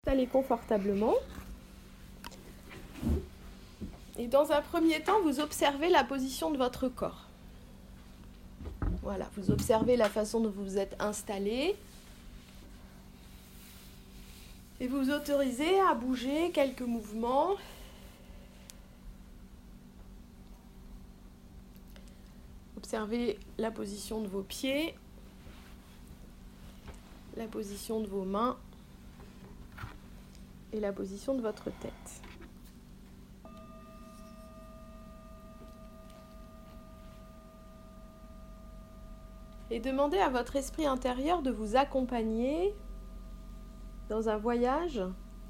installer confortablement. Et dans un premier temps, vous observez la position de votre corps. Voilà, vous observez la façon dont vous vous êtes installé. Et vous vous autorisez à bouger quelques mouvements. Observez la position de vos pieds, la position de vos mains et la position de votre tête. Et demandez à votre esprit intérieur de vous accompagner dans un voyage,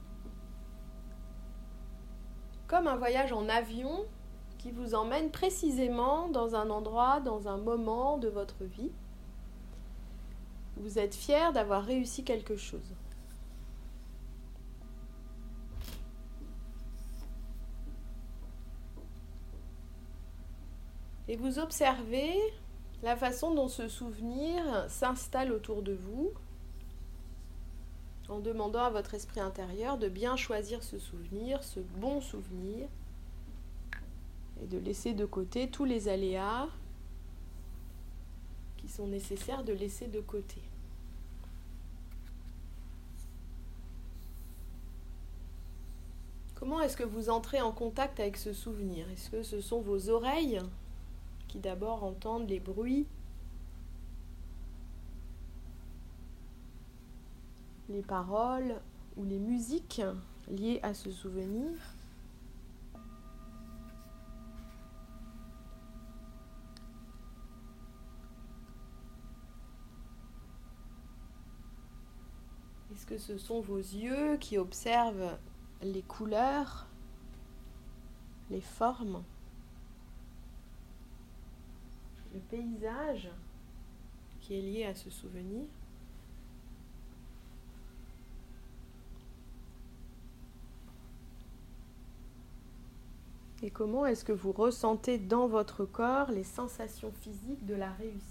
comme un voyage en avion qui vous emmène précisément dans un endroit, dans un moment de votre vie. Vous êtes fier d'avoir réussi quelque chose. Et vous observez la façon dont ce souvenir s'installe autour de vous, en demandant à votre esprit intérieur de bien choisir ce souvenir, ce bon souvenir, et de laisser de côté tous les aléas qui sont nécessaires de laisser de côté. Comment est-ce que vous entrez en contact avec ce souvenir? Est-ce que ce sont vos oreilles qui d'abord entendent les bruits, les paroles ou les musiques liées à ce souvenir? Est-ce que ce sont vos yeux qui observent les couleurs, les formes, le paysage qui est lié à ce souvenir? Et comment est-ce que vous ressentez dans votre corps les sensations physiques de la réussite?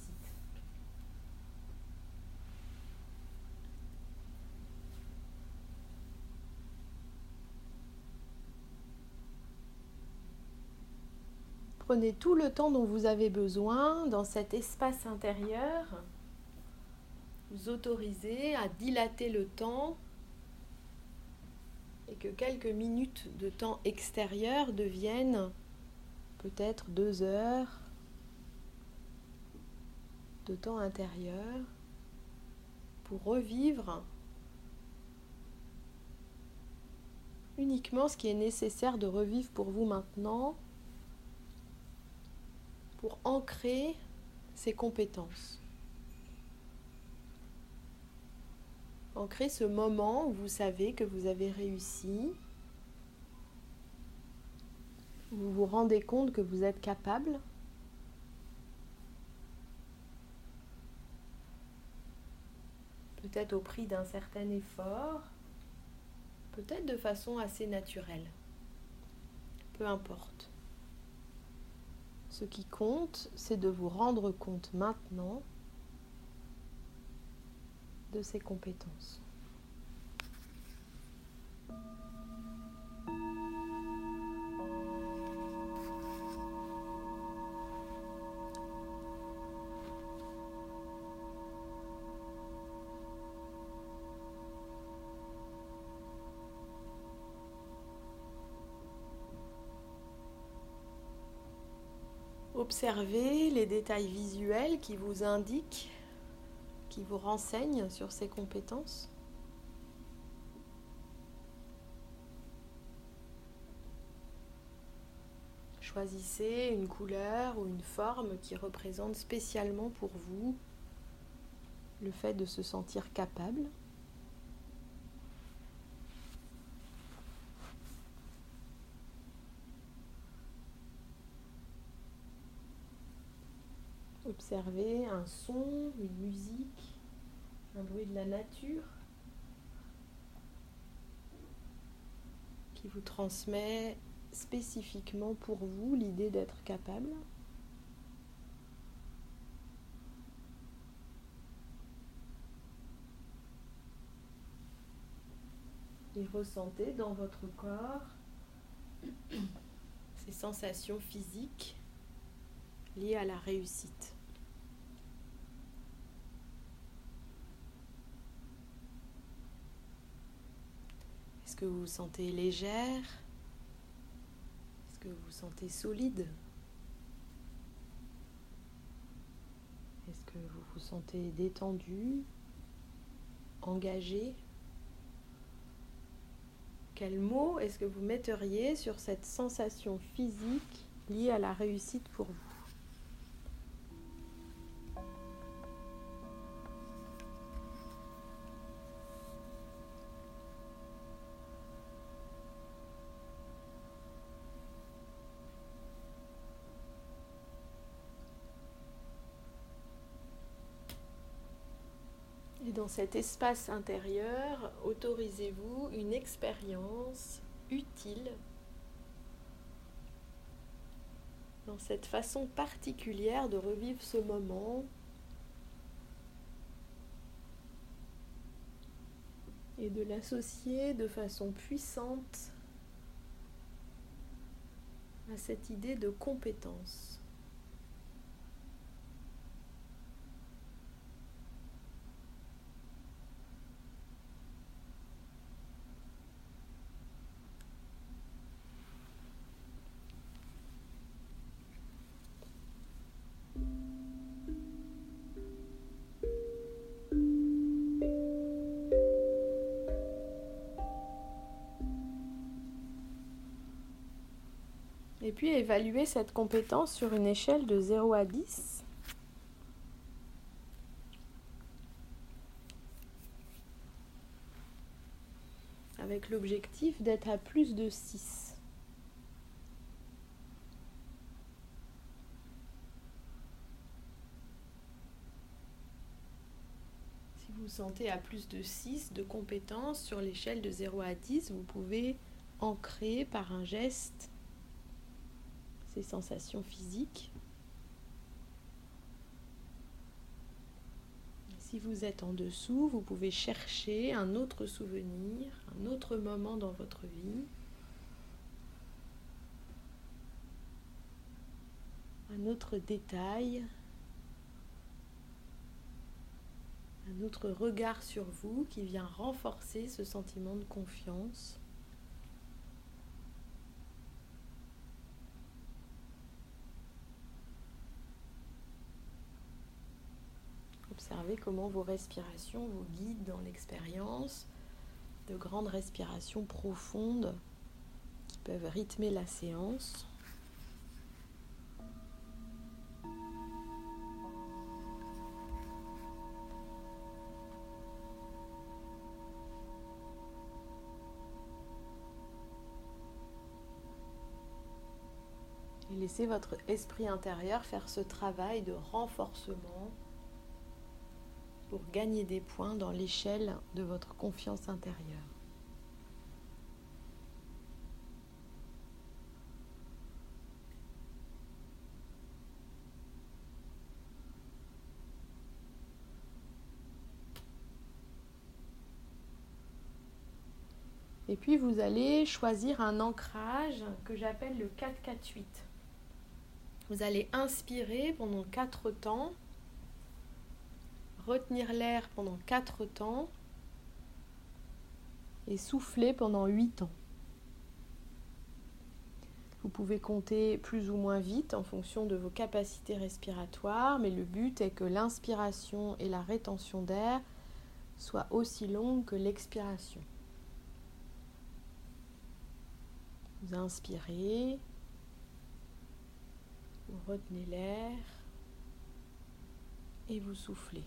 Prenez tout le temps dont vous avez besoin dans cet espace intérieur. Vous autorisez à dilater le temps et que quelques minutes de temps extérieur deviennent peut-être 2 heures de temps intérieur pour revivre uniquement ce qui est nécessaire de revivre pour vous maintenant, pour ancrer ces compétences. Ancrer ce moment où vous savez que vous avez réussi, où vous vous rendez compte que vous êtes capable, peut-être au prix d'un certain effort, peut-être de façon assez naturelle. Peu importe. Ce qui compte, c'est de vous rendre compte maintenant de ces compétences. Observez les détails visuels qui vous indiquent, qui vous renseignent sur ces compétences. Choisissez une couleur ou une forme qui représente spécialement pour vous le fait de se sentir capable. Observez un son, une musique, un bruit de la nature qui vous transmet spécifiquement pour vous l'idée d'être capable. Et ressentez dans votre corps ces sensations physiques liées à la réussite. Est-ce que vous vous sentez légère? Est-ce que vous vous sentez solide? Est-ce que vous vous sentez détendu, engagé? Quel mot est-ce que vous metteriez sur cette sensation physique liée à la réussite pour vous? Et dans cet espace intérieur, autorisez-vous une expérience utile dans cette façon particulière de revivre ce moment et de l'associer de façon puissante à cette idée de compétence. Et puis évaluer cette compétence sur une échelle de 0 à 10. Avec l'objectif d'être à plus de 6. Si vous vous sentez à plus de 6 de compétences sur l'échelle de 0 à 10, vous pouvez ancrer par un geste ces sensations physiques. Si vous êtes en dessous, vous pouvez chercher un autre souvenir, un autre moment dans votre vie, un autre détail, un autre regard sur vous qui vient renforcer ce sentiment de confiance. Observez comment vos respirations vous guident dans l'expérience de grandes respirations profondes qui peuvent rythmer la séance. Et laissez votre esprit intérieur faire ce travail de renforcement pour gagner des points dans l'échelle de votre confiance intérieure. Et puis vous allez choisir un ancrage que j'appelle le 4-4-8. Vous allez inspirer pendant 4 temps, retenir l'air pendant 4 temps et souffler pendant 8 temps. Vous pouvez compter plus ou moins vite en fonction de vos capacités respiratoires, mais le but est que l'inspiration et la rétention d'air soient aussi longues que l'expiration. Vous inspirez, vous retenez l'air et vous soufflez.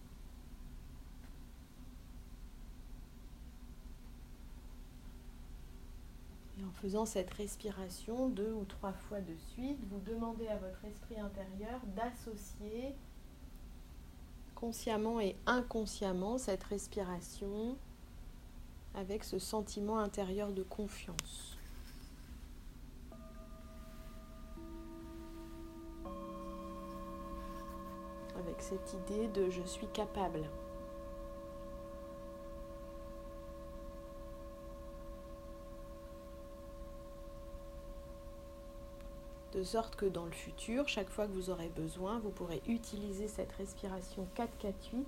Et en faisant cette respiration 2 ou 3 fois de suite, vous demandez à votre esprit intérieur d'associer consciemment et inconsciemment cette respiration avec ce sentiment intérieur de confiance. Avec cette idée de je suis capable. de sorte que dans le futur, chaque fois que vous aurez besoin, vous pourrez utiliser cette respiration 4-4-8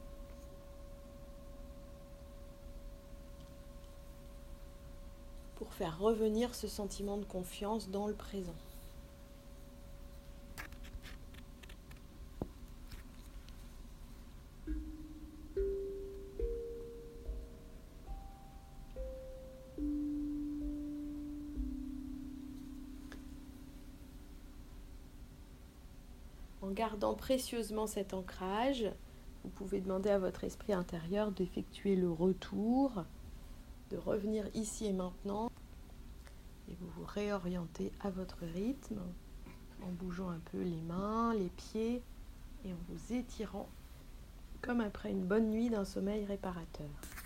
pour faire revenir ce sentiment de confiance dans le présent. En gardant précieusement cet ancrage, vous pouvez demander à votre esprit intérieur d'effectuer le retour, de revenir ici et maintenant, et vous vous réorientez à votre rythme, en bougeant un peu les mains, les pieds, et en vous étirant comme après une bonne nuit d'un sommeil réparateur.